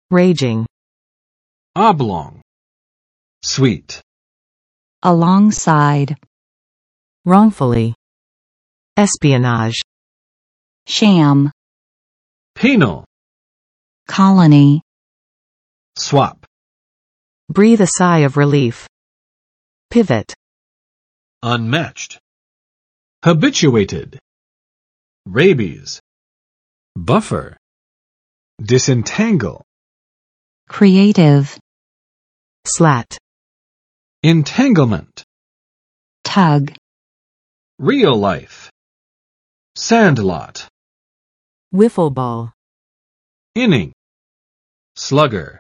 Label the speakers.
Speaker 1: raging,
Speaker 2: oblong, sweet,
Speaker 3: alongside,
Speaker 1: wrongfully, espionage,
Speaker 3: sham,
Speaker 2: penal,
Speaker 3: colony,
Speaker 2: swap,
Speaker 1: breathe a sigh of relief, pivot,
Speaker 2: unmatched, habituated, rabies, buffer, disentangle,
Speaker 3: creative,
Speaker 1: slat,
Speaker 2: entanglement,
Speaker 3: tug,
Speaker 2: real life, sandlot,
Speaker 1: wiffle ball,
Speaker 2: inning, slugger.